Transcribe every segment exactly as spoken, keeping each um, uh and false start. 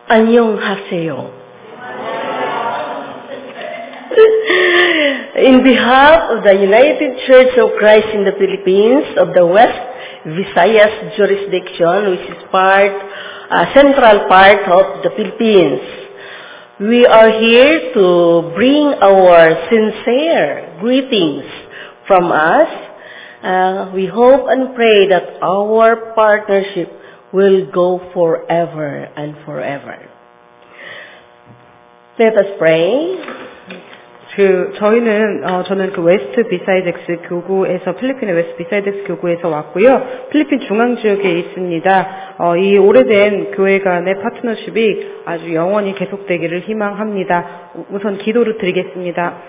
안녕하세요. In behalf of the United Church of Christ in the Philippines of the West Visayas jurisdiction, which is part, uh, central part of the Philippines, we are here to bring our sincere greetings from us. Uh, we hope and pray that our partnership will go forever and forever. Let us pray. 그 저희는 어, 저는 그 웨스트 비사이덱스 교구에서 필리핀의 웨스트 비사이덱스 교구에서 왔고요. 필리핀 중앙 지역에 있습니다. 어, 이 오래된 교회 간의 파트너십이 아주 영원히 계속되기를 희망합니다. 우선 기도를 드리겠습니다.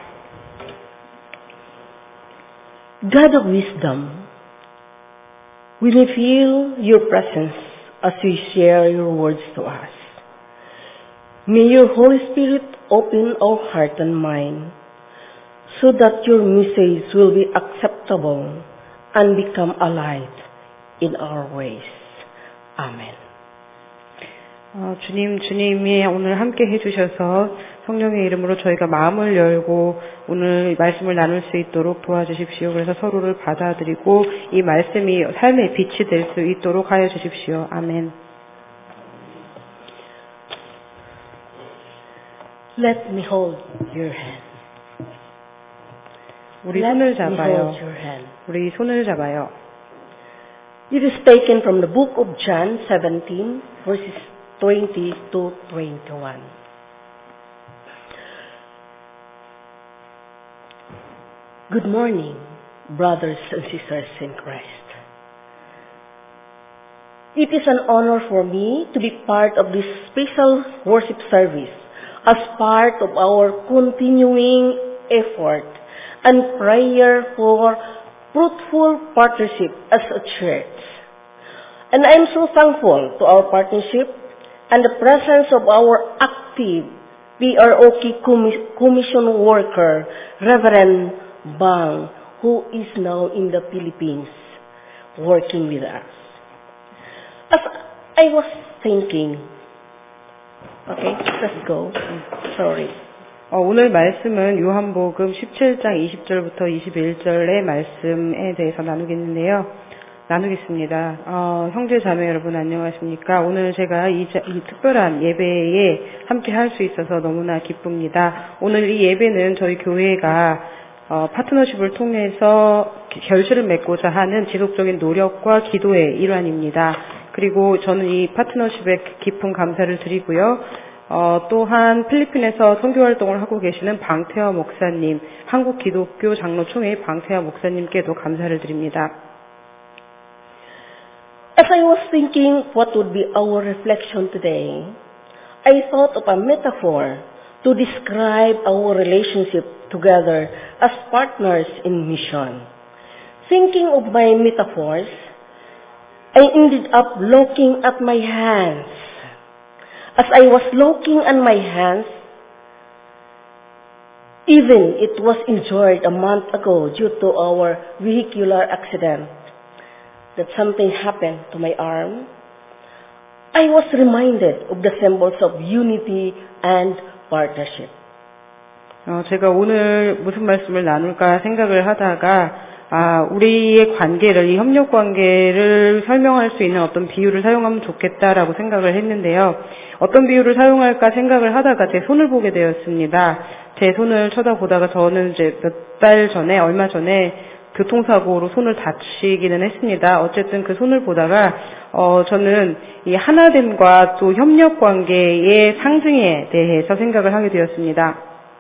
God of wisdom, we may feel your presence as we share your words to us. May your Holy Spirit open our heart and mind so that your message will be acceptable and become a light in our ways. Amen. 어, 주님, 주님이 오늘 함께 해주셔서 성령의 이름으로 저희가 마음을 열고 오늘 말씀을 나눌 수 있도록 도와주십시오. 그래서 서로를 받아들이고 이 말씀이 삶의 빛이 될 수 있도록 하여 주십시오. 아멘. Let me hold your hand. 우리 Let 손을 me 잡아요. hold your hand. 우리 손을 잡아요. It is taken from the book of John seventeen, verses twenty to twenty-one. Good morning, brothers and sisters in Christ. It is an honor for me to be part of this special worship service as part of our continuing effort and prayer for fruitful partnership as a church. And I am so thankful to our partnership and the presence of our active P R O K commission worker, Reverend Bang, who is now in the Philippines working with us. As I was thinking, okay, let's go. Sorry. 어, 오늘 말씀은 요한복음 십칠 장 이십 절부터 이십일 절의 말씀에 대해서 나누겠는데요. 나누겠습니다. 어, 형제 자매 여러분 안녕하십니까? 오늘 제가 이, 이 특별한 예배에 함께 할 수 있어서 너무나 기쁩니다. 오늘 이 예배는 저희 교회가 어, 파트너십을 통해서 결실을 맺고자 하는 지속적인 노력과 기도의 일환입니다. 그리고 저는 이 파트너십에 깊은 감사를 드리고요. 어, 또한 필리핀에서 선교 활동을 하고 계시는 방태화 목사님, 한국 기독교 장로총회 방태화 목사님께도 감사를 드립니다. As I was thinking what would be our reflection today, I thought of a metaphor to describe our relationship together as partners in mission. Thinking of my metaphors, I ended up looking at my hands. As I was looking at my hands, even it was injured a month ago due to our vehicular accident, that something happened to my arm, I was reminded of the symbols of unity and partnership. 어, 제가 오늘 무슨 말씀을 나눌까 생각을 하다가 아, 우리의 관계를, 이 협력 관계를 설명할 수 있는 어떤 비유를 사용하면 좋겠다라고 생각을 했는데요. 어떤 비유를 사용할까 생각을 하다가 제 손을 보게 되었습니다. 제 손을 쳐다보다가 저는 이제 몇 달 전에, 얼마 전에 교통사고로 손을 다치기는 했습니다. 어쨌든 그 손을 보다가 어, 저는 이 하나됨과 또 협력 관계의 상징에 대해서 생각을 하게 되었습니다.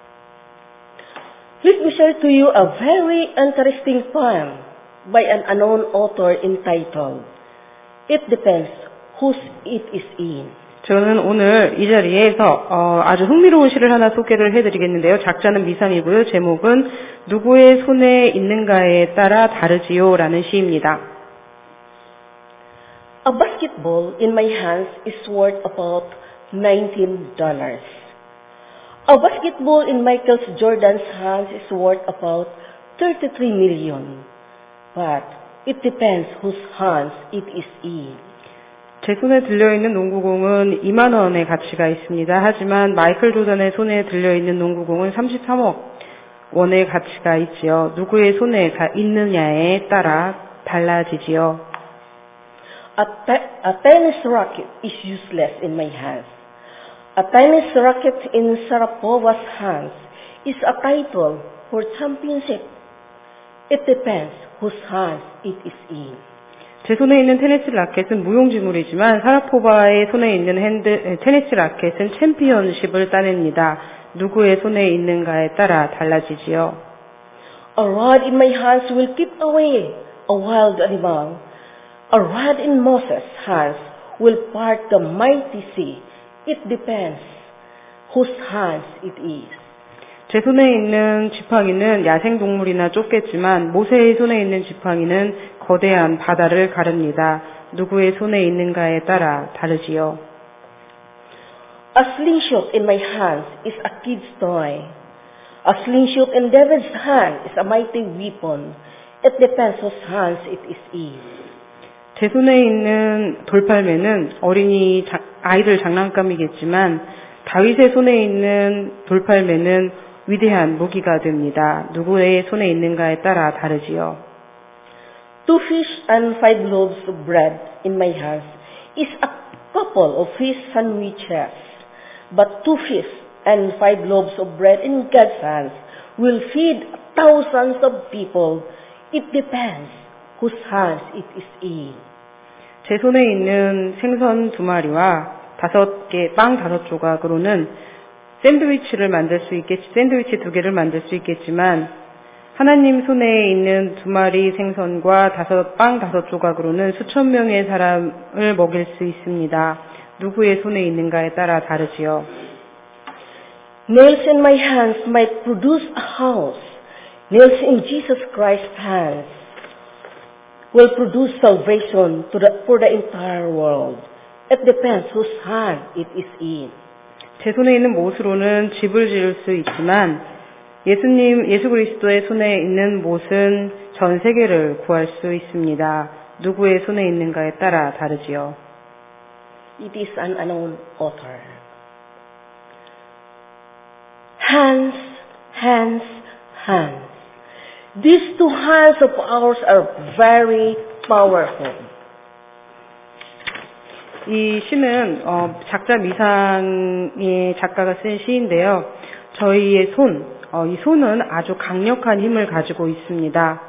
Let me share to you a very interesting poem by an unknown author entitled It Depends Whose It Is In. 저는 오늘 이 자리에서 어, 아주 흥미로운 시를 하나 소개를 해드리겠는데요. 작자는 미상이고요. 제목은 누구의 손에 있는가에 따라 다르지요 라는 시입니다. A basketball in my hands is worth about nineteen dollars. A basketball in Michael Jordan's hands is worth about thirty-three million. But it depends whose hands it is in. 제 손에 들려있는 농구공은 이만 원의 가치가 있습니다. 하지만 마이클 조던의 손에 들려있는 농구공은 삼십삼억 원의 가치가 있지요. 누구의 손에 있느냐에 따라 달라지지요. A, te- a tennis racket is useless in my hands. A tennis racket in Sharapova's hands is a title for championship. It depends whose hands it is in. 제 손에 있는 테니스 라켓은 무용지물이지만 사라포바의 손에 있는 핸드, 테니스 라켓은 챔피언십을 따냅니다. 누구의 손에 있는가에 따라 달라지지요. A rod in my hands will keep away a wild animal. A rod in Moses' hands will part the mighty sea. It depends whose hands it is. 제 손에 있는 지팡이는 야생동물이나 쫓겠지만 모세의 손에 있는 지팡이는 거대한 바다를 가릅니다. 누구의 손에 있는가에 따라 다르지요. A slingshot in my hands is a kid's toy. A slingshot in David's hand is a mighty weapon. It depends whose hands it is in. 제 손에 있는 돌팔매는 어린이 자, 아이들 장난감이겠지만 다윗의 손에 있는 돌팔매는 위대한 무기가 됩니다. 누구의 손에 있는가에 따라 다르지요. Two fish and five loaves of bread in my hands is a couple of fish sandwiches. But two fish and five loaves of bread in God's hands will feed thousands of people. It depends whose hands it is in. 제 손에 있는 생선 두 마리와 다섯 개, 빵 다섯 조각으로는 샌드위치를 만들 수 있겠지, 샌드위치 두 개를 만들 수 있겠지만 하나님 손에 있는 두 마리 생선과 다섯 빵 다섯 조각으로는 수천 명의 사람을 먹일 수 있습니다. 누구의 손에 있는가에 따라 다르지요. Nails in my hands might produce a house. Nails in Jesus Christ's hands will produce salvation to the, for the entire world. It depends whose hand it is in. 제 손에 있는 못으로는 집을 지을 수 있지만 예수님, 예수 그리스도의 손에 있는 못은 전 세계를 구할 수 있습니다. 누구의 손에 있는가에 따라 다르지요. It is an unknown author. Hands, hands, hands. These two hands of ours are very powerful. 이 시는 어, 작자 미상의 작가가 쓴 시인데요. 저희의 손, 어, 이 손은 아주 강력한 힘을 가지고 있습니다.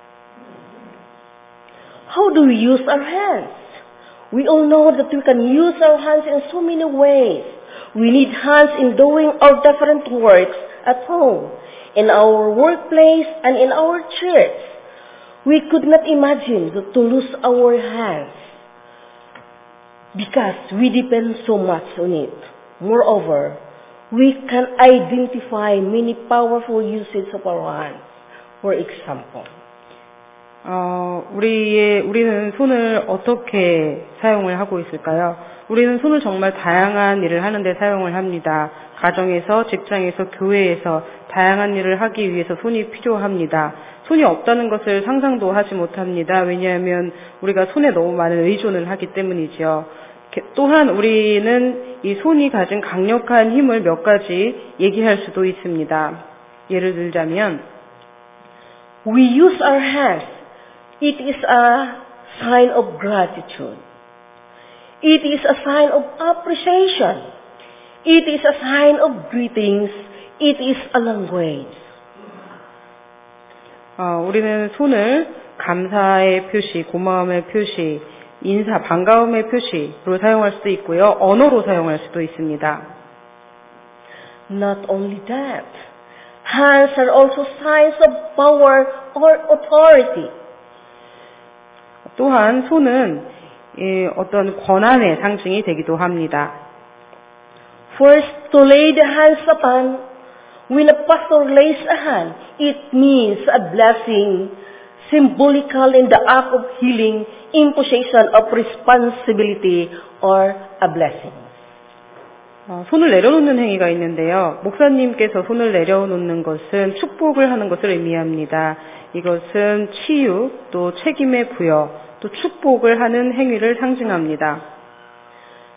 How do we use our hands? We all know that we can use our hands in so many ways. We need hands in doing our different works at home, in our workplace, and in our church. We could not imagine to lose our hands because we depend so much on it. Moreover, we can identify many powerful uses of our hands. For example, 어, 우리의, 우리는 손을 어떻게 사용을 하고 있을까요? 우리는 손을 정말 다양한 일을 하는데 사용을 합니다. 가정에서, 직장에서, 교회에서 다양한 일을 하기 위해서 손이 필요합니다. 손이 없다는 것을 상상도 하지 못합니다. 왜냐하면 우리가 손에 너무 많은 의존을 하기 때문이죠. 또한 우리는 이 손이 가진 강력한 힘을 몇 가지 얘기할 수도 있습니다. 예를 들자면, we use our hands. It is a sign of gratitude. It is a sign of appreciation. It is a sign of greetings. It is a language. 어, 우리는 손을 감사의 표시, 고마움의 표시, 인사, 반가움의 표시로 사용할 수도 있고요. 언어로 사용할 수도 있습니다. Not only that, hands are also signs of power or authority. 또한 손은 예, 어떤 권한의 상징이 되기도 합니다. First, to lay the hands upon. When a pastor lays a hand, it means a blessing, symbolical in the act of healing, imposition of responsibility, or a blessing. 어, 손을 내려놓는 행위가 있는데요. 목사님께서 손을 내려놓는 것은 축복을 하는 것을 의미합니다. 이것은 치유, 또 책임의 부여, 또 축복을 하는 행위를 상징합니다.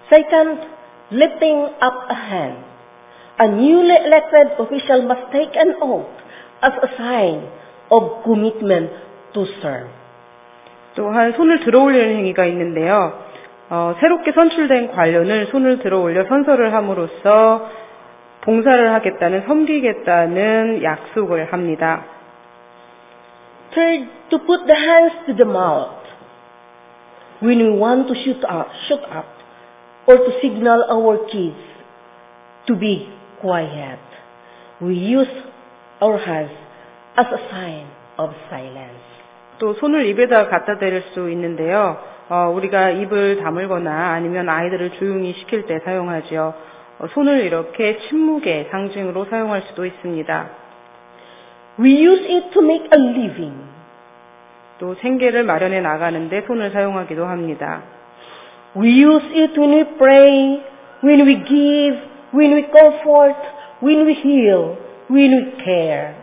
Second, lifting up a hand. A newly elected official must take an oath as a sign of commitment to serve. 또한 손을 들어올리는 행위가 있는데요. 어, 새롭게 선출된 관료는 손을 들어올려 선서를 함으로써 봉사를 하겠다는, 섬기겠다는 약속을 합니다. Third, to put the hands to the mouth. When we want to shoot up, shoot up, or to signal our kids to be quiet, we use our hands as a sign of silence. 또 손을 입에다 갖다 대릴 수 있는데요. 어, 우리가 입을 다물거나 아니면 아이들을 조용히 시킬 때 사용하죠. 어, 손을 이렇게 침묵의 상징으로 사용할 수도 있습니다. We use it to make a living. 또 생계를 마련해 나가는데 손을 사용하기도 합니다. We use it when we pray, when we give, when we comfort, when we heal, when we care.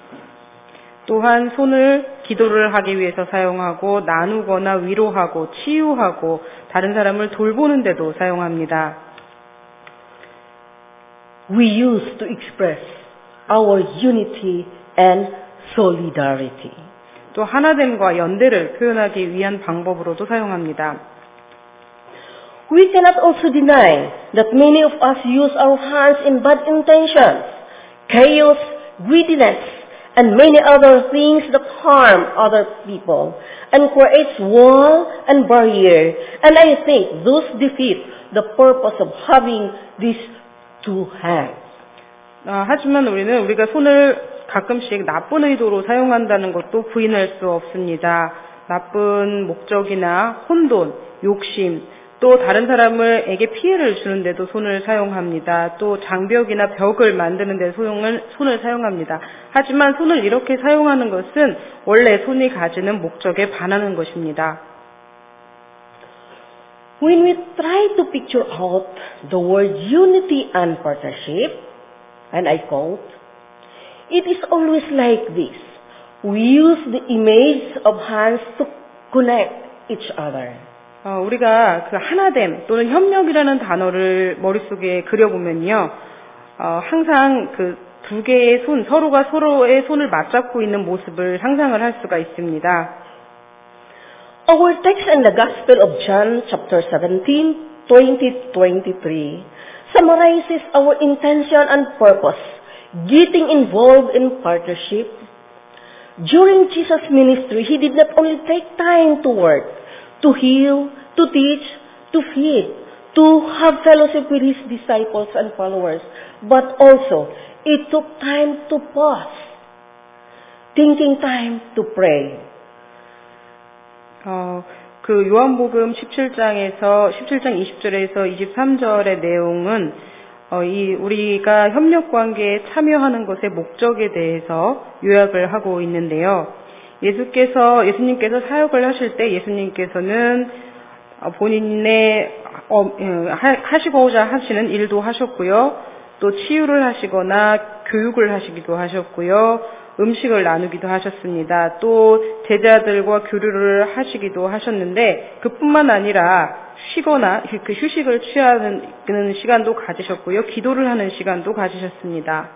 또한 손을 기도를 하기 위해서 사용하고 나누거나 위로하고 치유하고 다른 사람을 돌보는 데도 사용합니다. We use to express our unity and solidarity. 또 하나됨과 연대를 표현하기 위한 방법으로도 사용합니다. We cannot also deny that many of us use our hands in bad intentions, chaos, greediness, and many other things that harm other people and creates wall and barrier. And I think those defeat the purpose of having these two hands. 아, 하지만 우리는 우리가 손을 가끔씩 나쁜 의도로 사용한다는 것도 부인할 수 없습니다. 나쁜 목적이나 혼돈, 욕심, 또 다른 사람에게 피해를 주는데도 손을 사용합니다. 또 장벽이나 벽을 만드는 데 소용을, 손을 사용합니다. 하지만 손을 이렇게 사용하는 것은 원래 손이 가지는 목적에 반하는 것입니다. When we try to picture out the word unity and partnership, and I quote, it is always like this. We use the image of hands to connect each other. 어, 우리가 그 하나됨 또는 협력이라는 단어를 머릿속에 그려보면요. 어, 항상 그 두 개의 손, 서로가 서로의 손을 맞잡고 있는 모습을 상상을 할 수가 있습니다. Our text in the Gospel of John, chapter seventeen, twenty to twenty-three, summarizes our intention and purpose, getting involved in partnership. During Jesus' ministry, He did not only take time to work, to heal, to teach, to feed, to have fellowship with His disciples and followers, but also it took time to pause, thinking time to pray. 어, 그 요한복음 십칠 장에서 십칠 장 이십 절에서 이십삼 절의 내용은 어, 이 우리가 협력 관계에 참여하는 것의 목적에 대해서 요약을 하고 있는데요. 예수께서 예수님께서 사역을 하실 때 예수님께서는 본인의 어, 하시고자 하시는 일도 하셨고요. 또 치유를 하시거나 교육을 하시기도 하셨고요. 음식을 나누기도 하셨습니다. 또 제자들과 교류를 하시기도 하셨는데 그뿐만 아니라 쉬거나 그 휴식을 취하는 시간도 가지셨고요. 기도를 하는 시간도 가지셨습니다.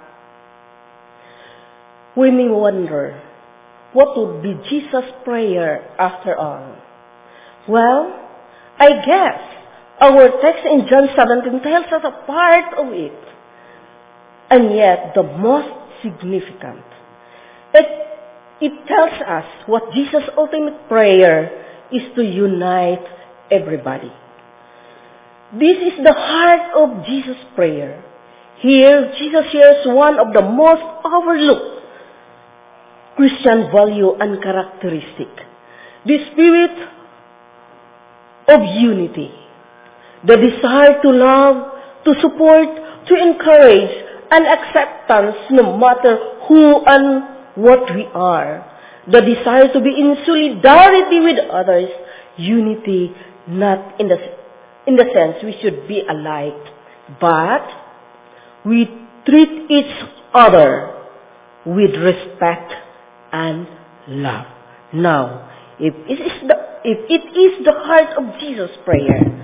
We may wonder, what would be Jesus' prayer after all? Well, I guess our text in John seventeen tells us a part of it, and yet the most significant. It, it tells us what Jesus' ultimate prayer is to unite everybody. This is the heart of Jesus' prayer. Here, Jesus shares one of the most overlooked Christian value and characteristic, the spirit of unity, the desire to love, to support, to encourage, and acceptance no matter who and what we are, the desire to be in solidarity with others, unity not in the, in the sense we should be alike, but we treat each other with respect and love. Now, if it is the, if it is the heart of Jesus' prayer,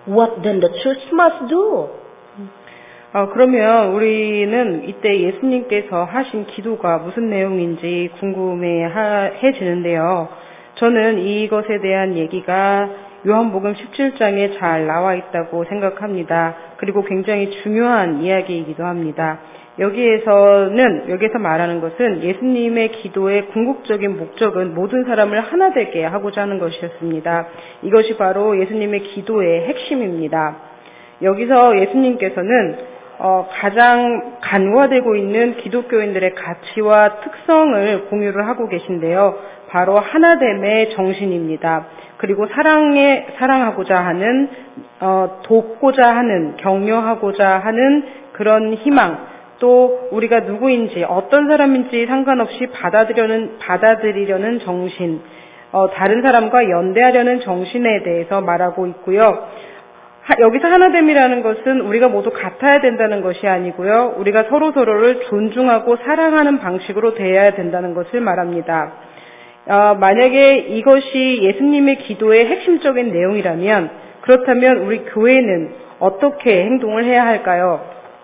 What then the church must do? 어, 그러면 우리는 이때 예수님께서 하신 기도가 무슨 내용인지 궁금해지는데요. 저는 이것에 대한 얘기가 요한복음 십칠 장에 잘 나와 있다고 생각합니다. 그리고 굉장히 중요한 이야기이기도 합니다. 여기에서는, 여기에서 말하는 것은 예수님의 기도의 궁극적인 목적은 모든 사람을 하나 되게 하고자 하는 것이었습니다. 이것이 바로 예수님의 기도의 핵심입니다. 여기서 예수님께서는 어, 가장 간과되고 있는 기독교인들의 가치와 특성을 공유를 하고 계신데요. 바로 하나됨의 정신입니다. 그리고 사랑에, 사랑하고자 하는, 어, 돕고자 하는, 격려하고자 하는 그런 희망, 또 우리가 누구인지, 어떤 사람인지 상관없이 받아들이려는, 받아들이려는 정신, 어, 다른 사람과 연대하려는 정신에 대해서 말하고 있고요. 여기서 하나됨이라는 것은 우리가 모두 같아야 된다는 것이 아니고요. 우리가 서로서로를 존중하고 사랑하는 방식으로 대해야 된다는 것을 말합니다. 어, 만약에 이것이 예수님의 기도의 핵심적인 내용이라면, 그렇다면 우리 교회는 어떻게 행동을 해야 할까요?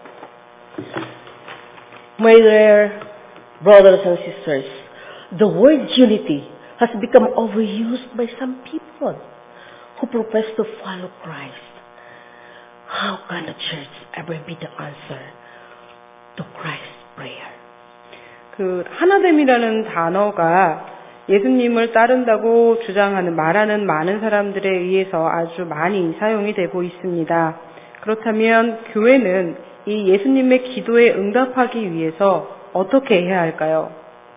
My dear brothers and sisters, the word unity has become overused by some people who profess to follow Christ. How can the church ever be the answer to Christ's prayer? 그 하나됨이라는 단어가 예수님을 따른다고 주장하는, 말하는 많은 사람들에 의해서 아주 많이 사용이 되고 있습니다. 그렇다면 교회는 이 예수님의 기도에 응답하기 위해서 어떻게 해야 할까요?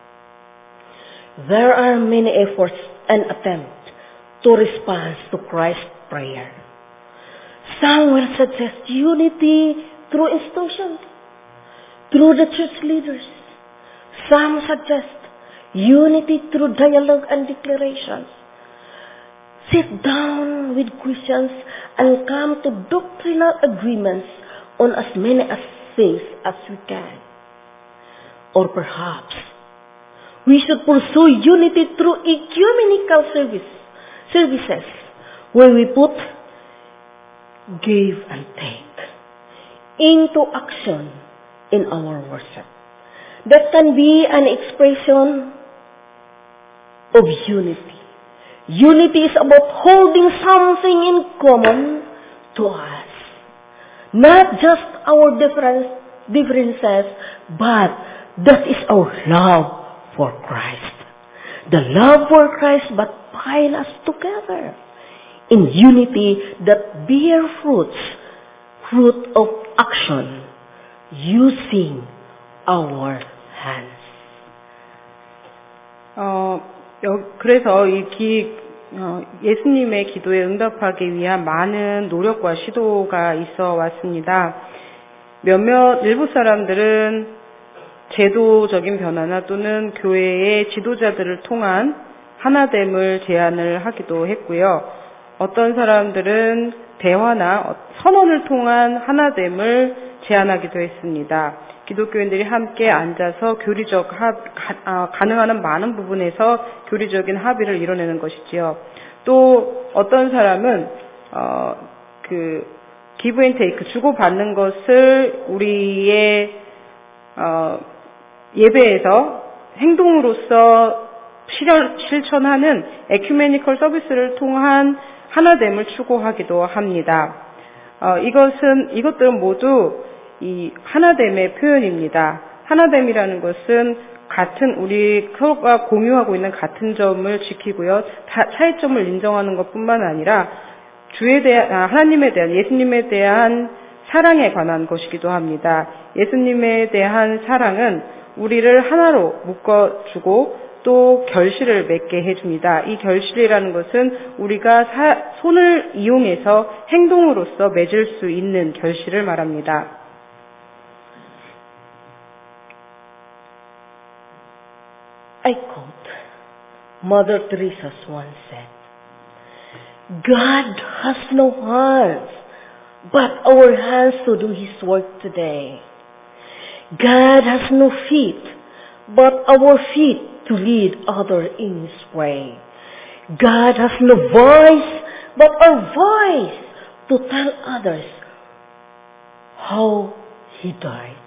There are many efforts and attempts to respond to Christ's prayer. Some will suggest unity through institutions, through the church leaders. Some suggest unity through dialogue and declarations. Sit down with Christians and come to doctrinal agreements on as many as things as we can. Or perhaps we should pursue unity through ecumenical service, services where we put give and take into action in our worship. That can be an expression of unity. Unity is about holding something in common to us. Not just our difference, differences, but that is our love for Christ. The love for Christ but bind us together in unity that bear fruits, fruit of action, using our hands. 어, 그래서 이 기, 어, 예수님의 기도에 응답하기 위한 많은 노력과 시도가 있어 왔습니다. 몇몇 일부 사람들은 제도적인 변화나 또는 교회의 지도자들을 통한 하나됨을 제안을 하기도 했고요. 어떤 사람들은 대화나 선언을 통한 하나됨을 제안하기도 했습니다. 기독교인들이 함께 앉아서 교리적 합, 가, 가능한 한 많은 부분에서 교리적인 합의를 이뤄내는 것이지요. 또 어떤 사람은 어, 그 give and take, 주고받는 것을 우리의 어, 예배에서 행동으로서 실현, 실천하는 에큐메니컬 서비스를 통한 하나됨을 추구하기도 합니다. 어, 이것은 이것들은 모두 이 하나됨의 표현입니다. 하나됨이라는 것은 같은 우리 서로가 공유하고 있는 같은 점을 지키고요, 다, 차이점을 인정하는 것뿐만 아니라 주에 대한 아, 하나님에 대한 예수님에 대한 사랑에 관한 것이기도 합니다. 예수님에 대한 사랑은 우리를 하나로 묶어주고 또 결실을 맺게 해줍니다. 이 결실이라는 것은 우리가 사, 손을 이용해서 행동으로서 맺을 수 있는 결실을 말합니다. I quote, Mother Teresa once said, God has no hands, but our hands to do His work today. God has no feet, but our feet to lead others in His way. God has no voice, but our voice to tell others how he died.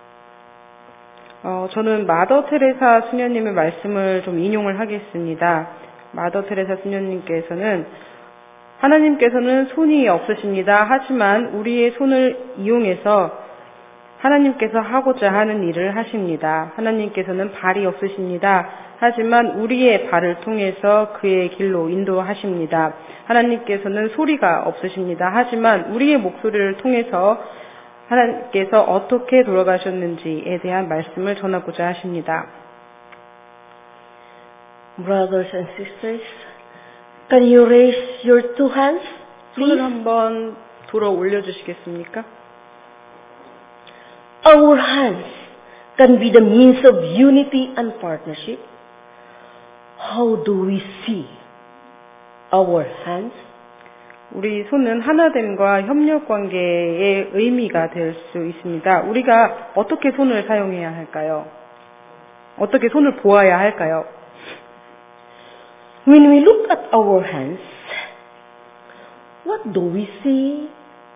어, 저는 마더 테레사 수녀님의 말씀을 좀 인용을 하겠습니다. 마더 테레사 수녀님께서는 하나님께서는 손이 없으십니다. 하지만 우리의 손을 이용해서 하나님께서 하고자 하는 일을 하십니다. 하나님께서는 발이 없으십니다. 하지만 우리의 발을 통해서 그의 길로 인도하십니다. 하나님께서는 소리가 없으십니다. 하지만 우리의 목소리를 통해서 하나님께서 어떻게 돌아가셨는지에 대한 말씀을 전하고자 하십니다. Brothers and sisters, can you raise your two hands, please? 손을 한번 들어 올려주시겠습니까? Our hands can be the means of unity and partnership. How do we see our hands? 우리 손은 하나됨과 협력 관계의 의미가 될 수 있습니다. 우리가 어떻게 손을 사용해야 할까요? 어떻게 손을 보아야 할까요? When we look at our hands, what do we see?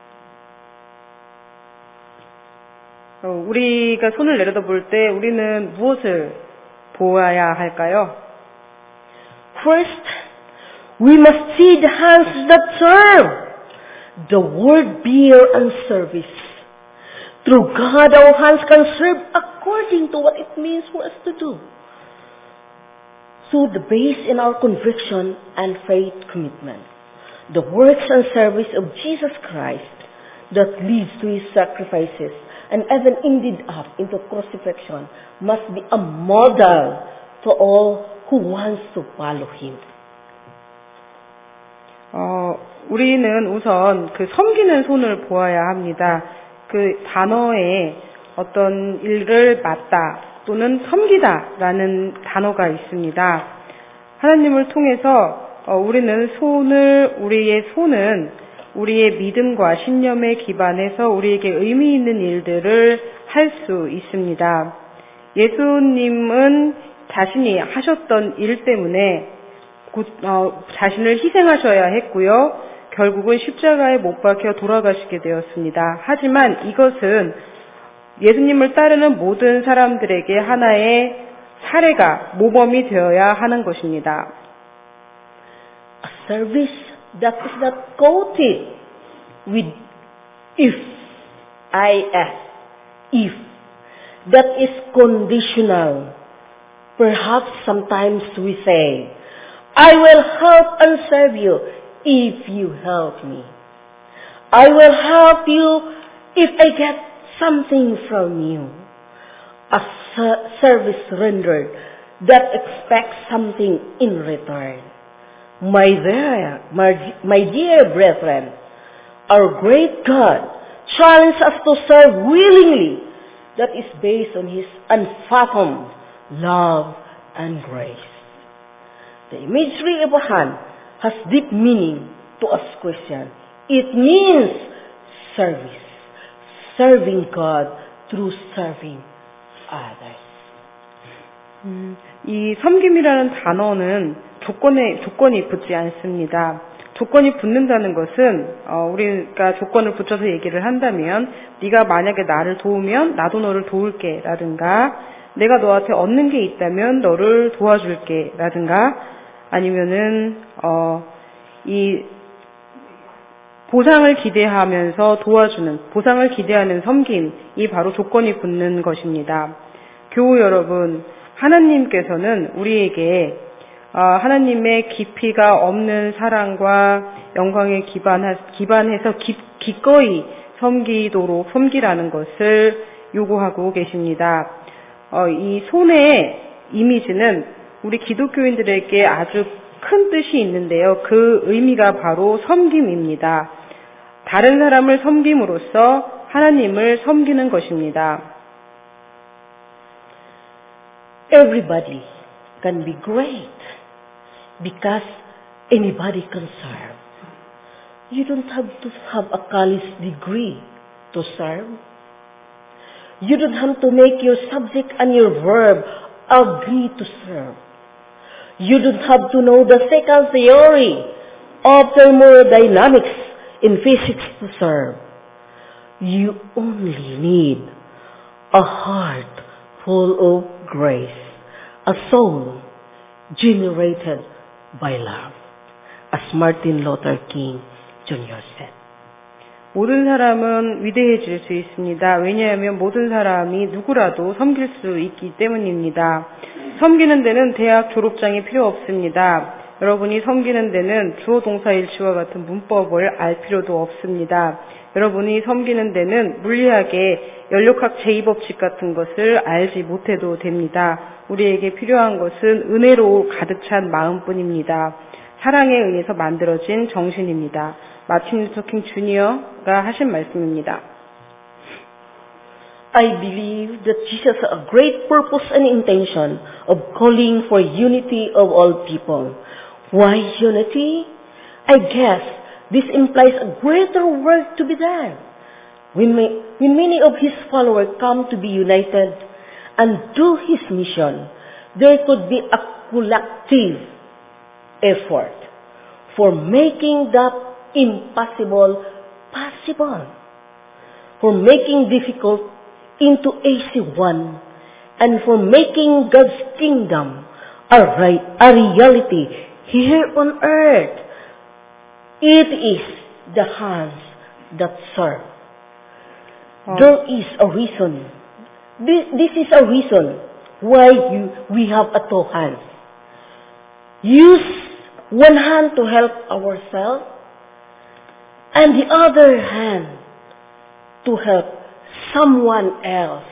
어, 우리가 손을 내려다볼 때 우리는 무엇을 보아야 할까요? First, we must see the hands that serve, the word bear and service. Through God, our hands can serve according to what it means for us to do. So the base in our conviction and faith commitment, the works and service of Jesus Christ that leads to His sacrifices and even ended up into crucifixion must be a model to all who wants to follow Him. 어, 우리는 우선 그 섬기는 손을 보아야 합니다. 그 단어에 어떤 일을 맡다 또는 섬기다라는 단어가 있습니다. 하나님을 통해서 어, 우리는 손을 우리의 손은 우리의 믿음과 신념에 기반해서 우리에게 의미 있는 일들을 할 수 있습니다. 예수님은 자신이 하셨던 일 때문에 곧, 어, 자신을 희생하셔야 했고요. 결국은 십자가에 못 박혀 돌아가시게 되었습니다. 하지만 이것은 예수님을 따르는 모든 사람들에게 하나의 사례가 모범이 되어야 하는 것입니다. A service that is not coated with if, if, if, that is conditional. Perhaps sometimes we say, I will help and serve you if you help me. I will help you if I get something from you. A service rendered that expects something in return. My dear, my, my dear brethren, our great God challenges us to serve willingly. That is based on His unfathomed love and grace. The imagery of a hand has deep meaning to us Christians. It means service, serving God through serving others. 음, 이 섬김이라는 단어는 조건에 조건이 붙지 않습니다. 조건이 붙는다는 것은 어, 우리가 조건을 붙여서 얘기를 한다면 네가 만약에 나를 도우면 나도 너를 도울게라든가 내가 너한테 얻는 게 있다면 너를 도와줄게라든가 아니면은 어, 이 보상을 기대하면서 도와주는 보상을 기대하는 섬김이 바로 조건이 붙는 것입니다. 교우 여러분, 하나님께서는 우리에게 어, 하나님의 깊이가 없는 사랑과 영광에 기반하, 기반해서 기, 기꺼이 섬기도록 섬기라는 것을 요구하고 계십니다. 어, 이 손의 이미지는 우리 기독교인들에게 아주 큰 뜻이 있는데요. 그 의미가 바로 섬김입니다. 다른 사람을 섬김으로써 하나님을 섬기는 것입니다. Everybody can be great because anybody can serve. You don't have to have a college degree to serve. You don't have to make your subject and your verb agree to serve. You don't have to know the second theory of thermodynamics in physics to serve. You only need a heart full of grace, a soul generated by love, as Martin Luther King Junior said. 모든 사람은 위대해질 수 있습니다. 왜냐하면 모든 사람이 누구라도 섬길 수 있기 때문입니다. 섬기는 데는 대학 졸업장이 필요 없습니다. 여러분이 섬기는 데는 주어 동사 일치와 같은 문법을 알 필요도 없습니다. 여러분이 섬기는 데는 물리학의 연력학 제이 법칙 같은 것을 알지 못해도 됩니다. 우리에게 필요한 것은 은혜로 가득 찬 마음뿐입니다. 사랑에 의해서 만들어진 정신입니다. 마틴 루터 킹 주니어가 하신 말씀입니다. I believe that Jesus has a great purpose and intention of calling for unity of all people. Why unity? I guess this implies a greater work to be done. When, may, when many of his followers come to be united and do his mission, there could be a collective effort for making that impossible possible, for making difficult into easy one, and for making God's kingdom a, ri- a reality here on earth. It is the hands that serve. Oh. There is a reason. This, this is a reason why you, we have a two hands. Use one hand to help ourselves, and the other hand to help someone else.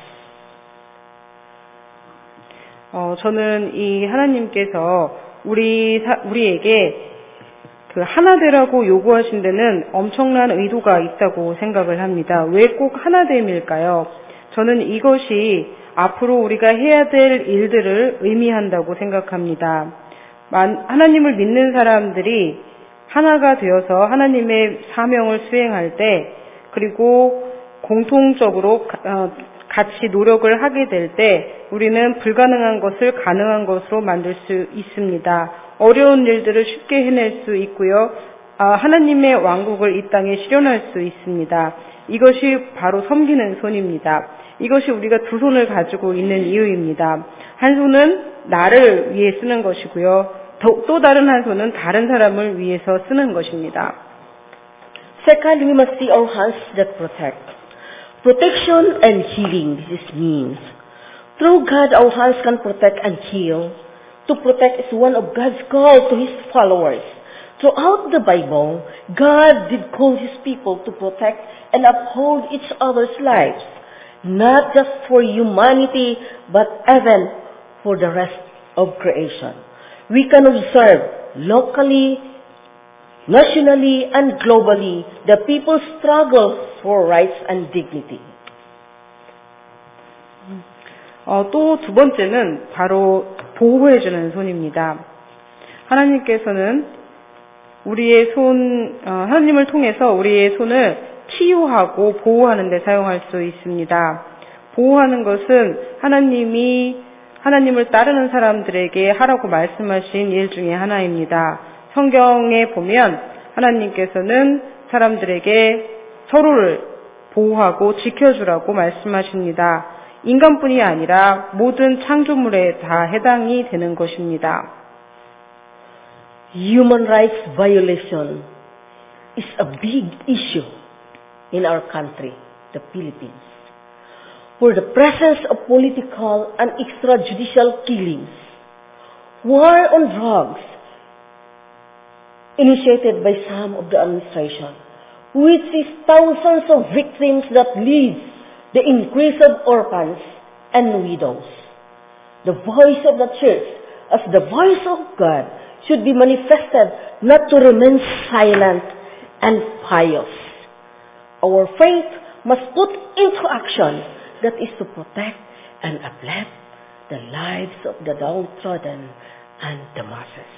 어, 저는 이 하나님께서 우리 사, 우리에게 그 하나 되라고 요구하신 데는 엄청난 의도가 있다고 생각을 합니다. 왜 꼭 하나됨일까요? 저는 이것이 앞으로 우리가 해야 될 일들을 의미한다고 생각합니다. 만, 하나님을 믿는 사람들이 하나가 되어서 하나님의 사명을 수행할 때, 그리고 공통적으로 어, 같이 노력을 하게 될 때 우리는 불가능한 것을 가능한 것으로 만들 수 있습니다. 어려운 일들을 쉽게 해낼 수 있고요. 아, 하나님의 왕국을 이 땅에 실현할 수 있습니다. 이것이 바로 섬기는 손입니다. 이것이 우리가 두 손을 가지고 있는 이유입니다. 한 손은 나를 위해 쓰는 것이고요. 또, 또 다른 한 손은 다른 사람을 위해서 쓰는 것입니다. Second, we must see our hands that protect. Protection and healing, this is means. Through God, our hands can protect and heal. To protect is one of God's call to His followers. Throughout the Bible, God did call His people to protect and uphold each other's lives, not just for humanity, but even for the rest of creation. We can observe locally, nationally, and globally the people's struggle for rights and dignity. 어, 또 두 번째는 바로 보호해주는 손입니다. 하나님께서는 우리의 손, 어, 하나님을 통해서 우리의 손을 치유하고 보호하는 데 사용할 수 있습니다. 보호하는 것은 하나님이 하나님을 따르는 사람들에게 하라고 말씀하신 일 중에 하나입니다. 성경에 보면 하나님께서는 사람들에게 서로를 보호하고 지켜주라고 말씀하십니다. 인간뿐이 아니라 모든 창조물에 다 해당이 되는 것입니다. Human rights violation is a big issue in our country, the Philippines. For the presence of political and extrajudicial killings, war on drugs, initiated by some of the administration, which is thousands of victims that leads the increase of orphans and widows. The voice of the church, as the voice of God, should be manifested, not to remain silent and pious. Our faith must put into action, that is to protect and uplift the lives of the downtrodden and the masses.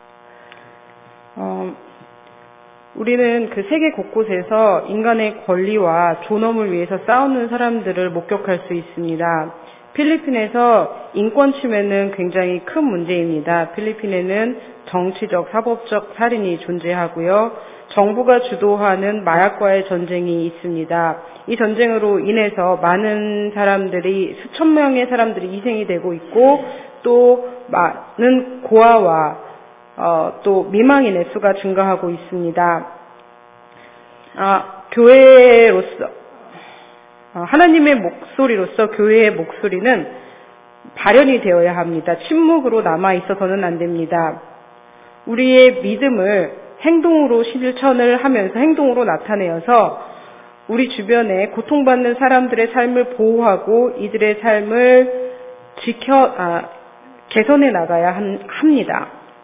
어, 우리는 그 세계 곳곳에서 인간의 권리와 존엄을 위해서 싸우는 사람들을 목격할 수 있습니다. 필리핀에서 인권 침해는 굉장히 큰 문제입니다. 필리핀에는 정치적, 사법적 살인이 존재하고요. 정부가 주도하는 마약과의 전쟁이 있습니다. 이 전쟁으로 인해서 많은 사람들이, 수천 명의 사람들이 희생이 되고 있고, 또 많은 고아와 어, 또 미망인의 수가 증가하고 있습니다. 아, 교회로서 어, 하나님의 목소리로서 교회의 목소리는 발현이 되어야 합니다. 침묵으로 남아 있어서는 안 됩니다. 우리의 믿음을 행동으로 실천을 하면서 행동으로 나타내어서 우리 주변에 고통받는 사람들의 삶을 보호하고 이들의 삶을 지켜 아, 개선해 나가야 합니다.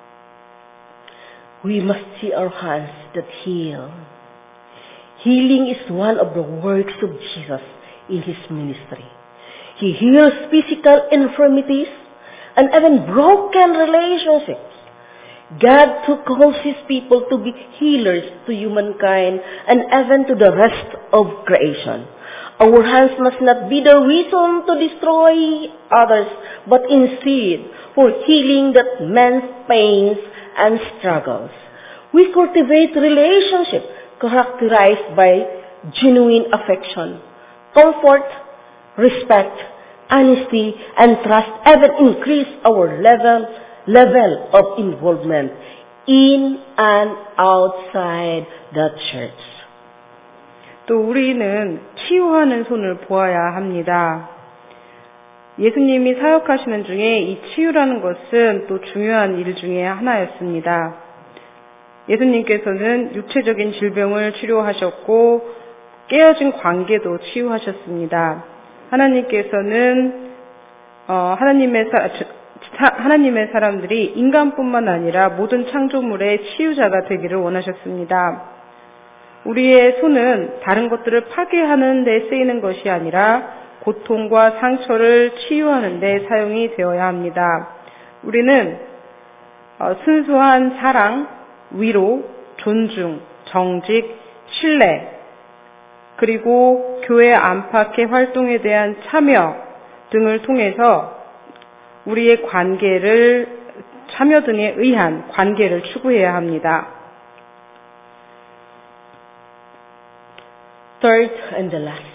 We must see our hands that heal. Healing is one of the works of Jesus in His ministry. He heals physical infirmities and even broken relationships. God who calls His people to be healers to humankind and even to the rest of creation. Our hands must not be the reason to destroy others, but instead for healing that man's pains and struggles. We cultivate relationships characterized by genuine affection, comfort, respect, honesty, and trust, even increase our level level of involvement in and outside the church. 또 우리는 치유하는 손을 보아야 합니다. 예수님이 사역하시는 중에 이 치유라는 것은 또 중요한 일 중에 하나였습니다. 예수님께서는 육체적인 질병을 치료하셨고 깨어진 관계도 치유하셨습니다. 하나님께서는 어, 하나님의 사, 하나님의 사람들이 인간뿐만 아니라 모든 창조물의 치유자가 되기를 원하셨습니다. 우리의 손은 다른 것들을 파괴하는 데 쓰이는 것이 아니라 고통과 상처를 치유하는 데 사용이 되어야 합니다. 우리는 순수한 사랑, 위로, 존중, 정직, 신뢰, 그리고 교회 안팎의 활동에 대한 참여 등을 통해서 우리의 관계를, 참여 등에 의한 관계를 추구해야 합니다. Third and the last.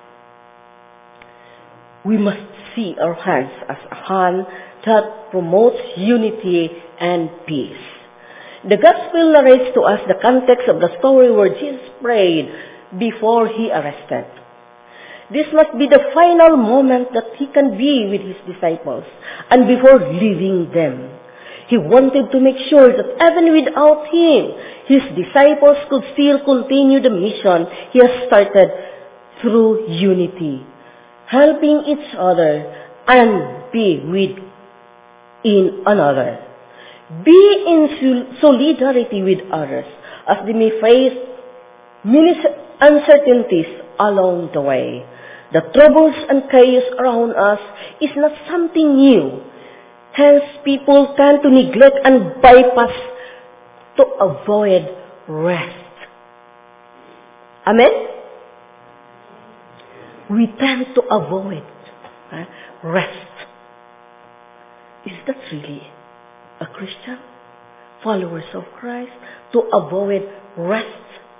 We must see our hands as a hand that promotes unity and peace. The Gospel narrates to us the context of the story where Jesus prayed before He arrested. This must be the final moment that He can be with His disciples and before leaving them. He wanted to make sure that even without Him, His disciples could still continue the mission He has started through unity, helping each other and be with in another. Be in solidarity with others as they may face many uncertainties along the way. The troubles and chaos around us is not something new. Hence, people tend to neglect and bypass to avoid rest. Amen? We tend to avoid uh, rest. Is that really a Christian? Followers of Christ? To avoid rest?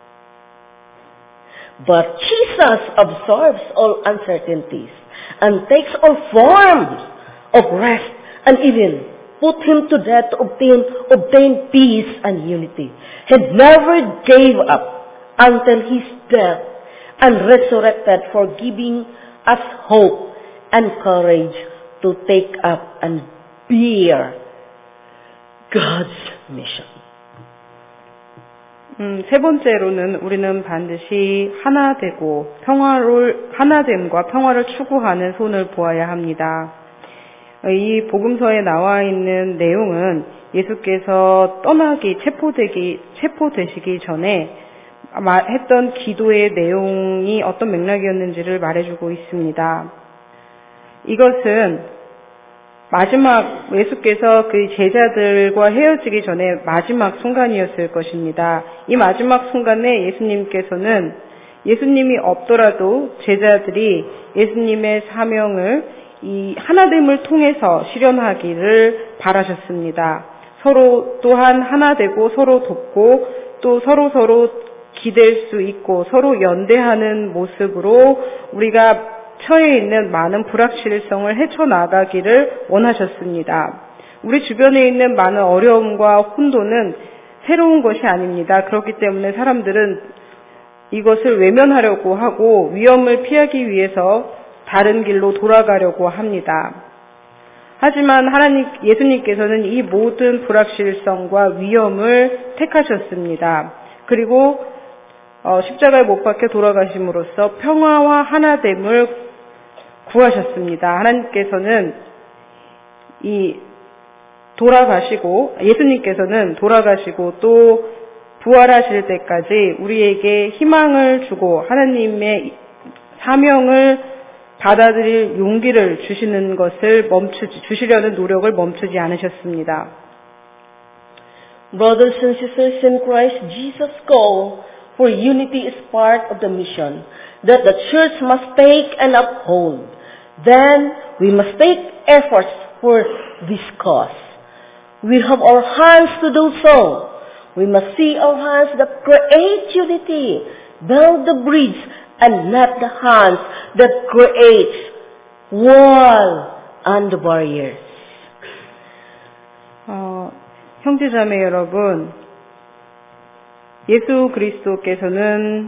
But Jesus absorbs all uncertainties and takes all forms of rest and even put Him to death to obtain, obtain peace and unity. He never gave up until His death and resurrected for giving us hope and courage to take up and bear God's mission. 음, 세 번째로는 우리는 반드시 하나 되고 평화를 하나됨과 평화를 추구하는 손을 보아야 합니다. 이 복음서에 나와 있는 내용은 예수께서 떠나기 체포되기 체포되시기 전에 했던 기도의 내용이 어떤 맥락이었는지를 말해주고 있습니다. 이것은 마지막 예수께서 그 제자들과 헤어지기 전에 마지막 순간이었을 것입니다. 이 마지막 순간에 예수님께서는 예수님이 없더라도 제자들이 예수님의 사명을 이 하나됨을 통해서 실현하기를 바라셨습니다. 서로 또한 하나 되고 서로 돕고 또 서로 서로 기댈 수 있고 서로 연대하는 모습으로 우리가 처해 있는 많은 불확실성을 헤쳐나가기를 원하셨습니다. 우리 주변에 있는 많은 어려움과 혼돈은 새로운 것이 아닙니다. 그렇기 때문에 사람들은 이것을 외면하려고 하고 위험을 피하기 위해서 다른 길로 돌아가려고 합니다. 하지만 하나님, 예수님께서는 이 모든 불확실성과 위험을 택하셨습니다. 그리고 어, 십자가에 못 박혀 돌아가심으로써 평화와 하나됨을 구하셨습니다. 하나님께서는 이 돌아가시고 예수님께서는 돌아가시고 또 부활하실 때까지 우리에게 희망을 주고 하나님의 사명을 받아들일 용기를 주시는 것을 멈추지 주시려는 노력을 멈추지 않으셨습니다. Brothers and sisters in Christ, Jesus' goal for unity is part of the mission that the church must take and uphold. Then we must take efforts for this cause. We have our hands to do so. We must see our hands that create unity, build the bridge, and not the hands that create wall and barriers. 어, 형제자매 여러분, 예수 그리스도께서는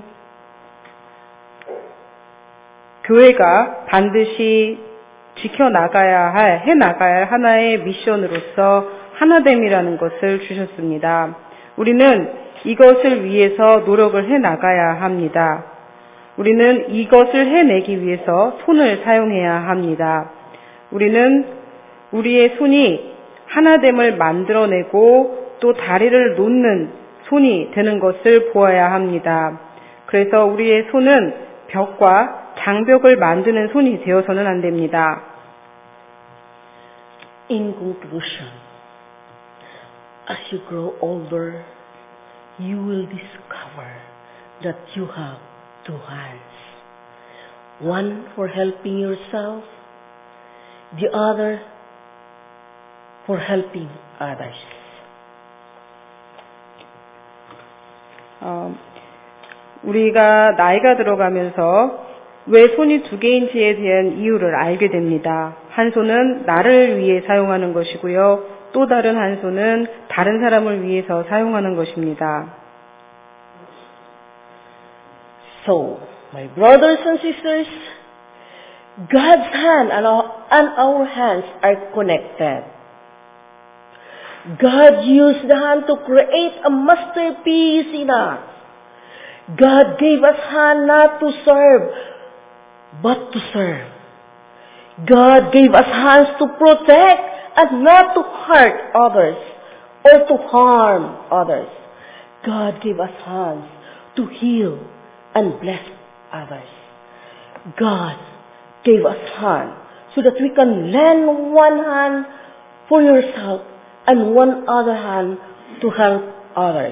교회가 반드시 지켜나가야 할, 해나가야 할 하나의 미션으로서 하나됨이라는 것을 주셨습니다. 우리는 이것을 위해서 노력을 해나가야 합니다. 우리는 이것을 해내기 위해서 손을 사용해야 합니다. 우리는 우리의 손이 하나됨을 만들어내고 또 다리를 놓는 손이 되는 것을 보아야 합니다. 그래서 우리의 손은 벽과 장벽을 만드는 손이 되어서는 안 됩니다. In conclusion, as you grow older, you will discover that you have two hands. One for helping yourself, the other for helping others. 어, 우리가 나이가 들어가면서 왜 손이 두 개인지에 대한 이유를 알게 됩니다. 한 손은 나를 위해 사용하는 것이고요. 또 다른 한 손은 다른 사람을 위해서 사용하는 것입니다. So, my brothers and sisters, God's hand and our, and our hands are connected. God used the hand to create a masterpiece in us. God gave us hand not to serve, but to serve. God gave us hands to protect and not to hurt others or to harm others. God gave us hands to heal and bless others. God gave us hand so that we can lend one hand for yourself and one other hand to help others.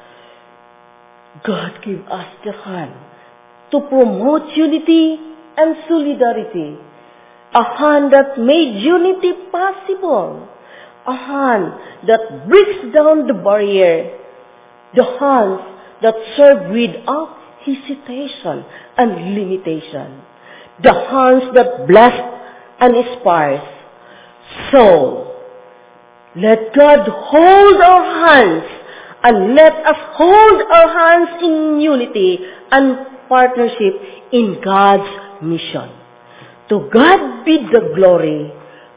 God gave us the hand to promote unity and solidarity. A hand that made unity possible. A hand that breaks down the barrier. The hands that serve without hesitation and limitation. The hands that bless and inspires. So, let God hold our hands and let us hold our hands in unity and partnership in God's mission. To God be the glory.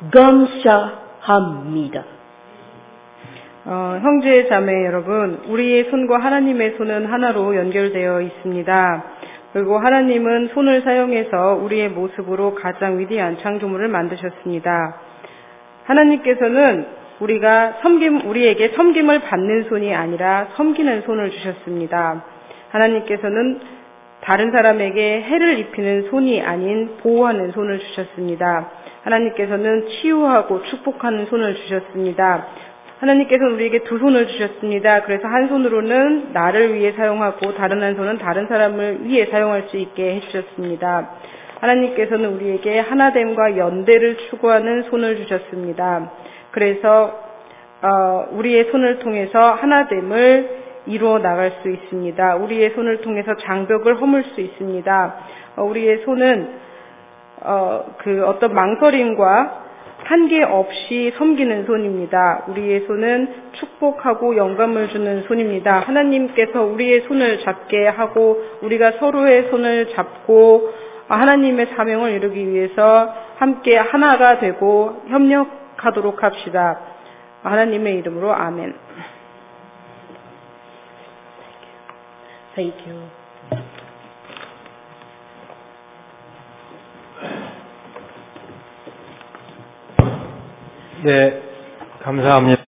감사합니다. 어, 형제 자매 여러분, 우리의 손과 하나님의 손은 하나로 연결되어 있습니다. 그리고 하나님은 손을 사용해서 우리의 모습으로 가장 위대한 창조물을 만드셨습니다. 하나님께서는 우리가 섬김, 우리에게 섬김을 받는 손이 아니라 섬기는 손을 주셨습니다. 하나님께서는 다른 사람에게 해를 입히는 손이 아닌 보호하는 손을 주셨습니다. 하나님께서는 치유하고 축복하는 손을 주셨습니다. 하나님께서는 우리에게 두 손을 주셨습니다. 그래서 한 손으로는 나를 위해 사용하고 다른 한 손은 다른 사람을 위해 사용할 수 있게 해주셨습니다. 하나님께서는 우리에게 하나됨과 연대를 추구하는 손을 주셨습니다. 그래서 어, 우리의 손을 통해서 하나됨을 이루어 나갈 수 있습니다. 우리의 손을 통해서 장벽을 허물 수 있습니다. 어, 우리의 손은 어, 그 어떤 망설임과 한계 없이 섬기는 손입니다. 우리의 손은 축복하고 영감을 주는 손입니다. 하나님께서 우리의 손을 잡게 하고 우리가 서로의 손을 잡고 하나님의 사명을 이루기 위해서 함께 하나가 되고 협력하도록 합시다. 하나님의 이름으로 아멘. Thank you. 네, 감사합니다.